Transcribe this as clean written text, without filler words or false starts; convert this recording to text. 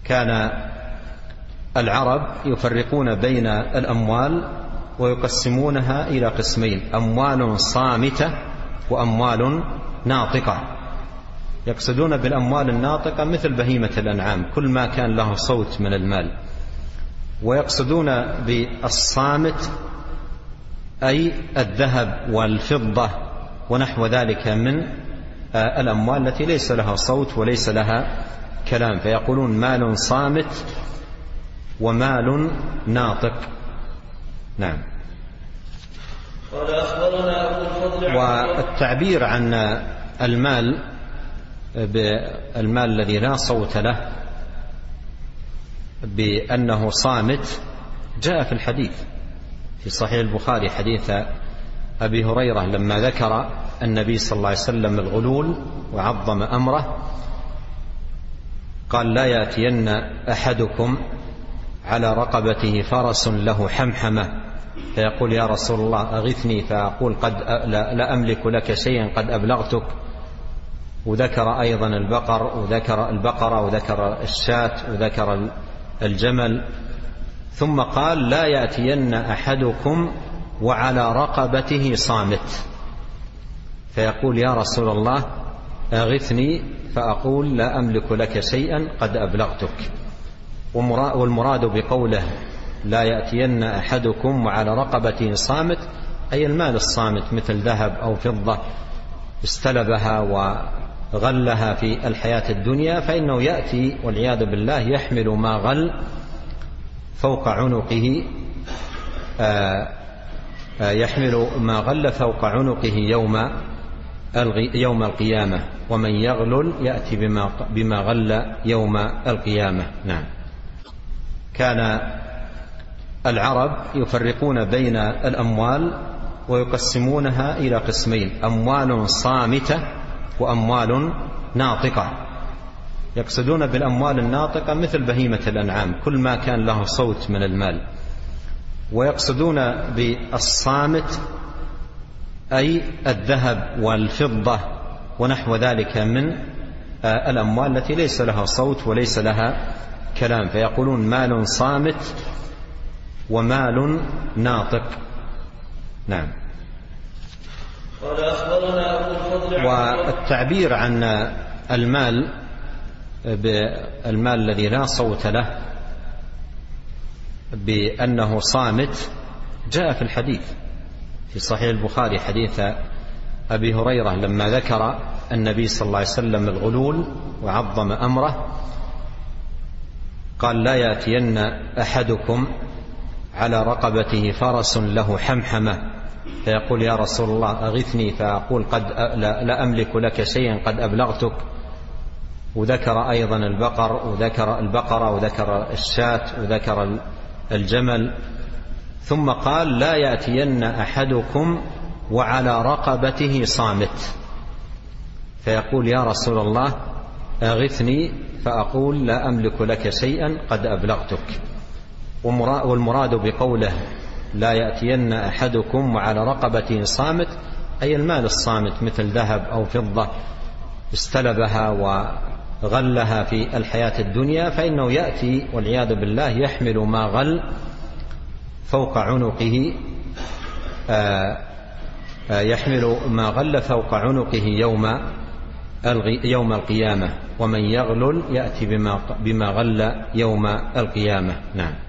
كان العرب يفرقون بين الأموال ويقسمونها إلى قسمين: أموال صامتة وأموال ناطقة. يقصدون بالأموال الناطقة مثل بهيمة الأنعام، كل ما كان له صوت من المال. ويقصدون بالصامت أي الذهب والفضة ونحو ذلك من الأموال التي ليس لها صوت وليس لها كلام، فيقولون مال صامت ومال ناطق. نعم. والتعبير عن المال بالمال الذي لا صوت له بأنه صامت جاء في الحديث في صحيح البخاري حديث أبي هريرة لما ذكر النبي صلى الله عليه وسلم الغلول وعظم أمره، قال: لا يأتين أحدكم على رقبته فرس له حمحمة فيقول: يا رسول الله أغثني، فأقول: قد لا أملك لك شيئا قد أبلغتك. وذكر أيضا البقرة وذكر الشاة وذكر الجمل، ثم قال: لا يأتين أحدكم وعلى رقبته صامت فيقول: يا رسول الله أغثني، فأقول: لا أملك لك شيئا قد أبلغتك. والمراد بقوله لا يأتين أحدكم وعلى رقبته صامت أي المال الصامت مثل ذهب أو فضة استلبها وغلها في الحياة الدنيا، فإنه يأتي والعياذ بالله يحمل ما غل فوق عنقه، يوم القيامة، ومن يغلل يأتي بما غل يوم القيامة. نعم. كان العرب يفرقون بين الأموال ويقسمونها إلى قسمين: أموال صامتة وأموال ناطقة. يقصدون بالأموال الناطقة مثل بهيمة الأنعام، كل ما كان له صوت من المال. ويقصدون بالصامت أي الذهب والفضة ونحو ذلك من الأموال التي ليس لها صوت وليس لها كلام، فيقولون مال صامت ومال ناطق. نعم. والتعبير عن المال بالمال الذي لا صوت له بأنه صامت جاء في الحديث في صحيح البخاري حديث أبي هريرة لما ذكر النبي صلى الله عليه وسلم الغلول وعظم أمره، قال: لا يأتين أحدكم على رقبته فرس له حمحمة فيقول: يا رسول الله أغثني، فأقول: قد لا أملك لك شيئا قد أبلغتك. وذكر أيضا البقرة وذكر الشاة وذكر الجمل، ثم قال: لا يأتين أحدكم وعلى رقبته صامت فيقول: يا رسول الله أغثني، فأقول: لا أملك لك شيئا قد أبلغتك. والمراد بقوله لا يأتين أحدكم وعلى رقبته صامت أي المال الصامت مثل ذهب أو فضة استلبها وغلها في الحياة الدنيا، فإنه يأتي والعياذ بالله يحمل ما غل فوق عنقه، يوم القيامة، ومن يغلل يأتي بما غل يوم القيامة. نعم.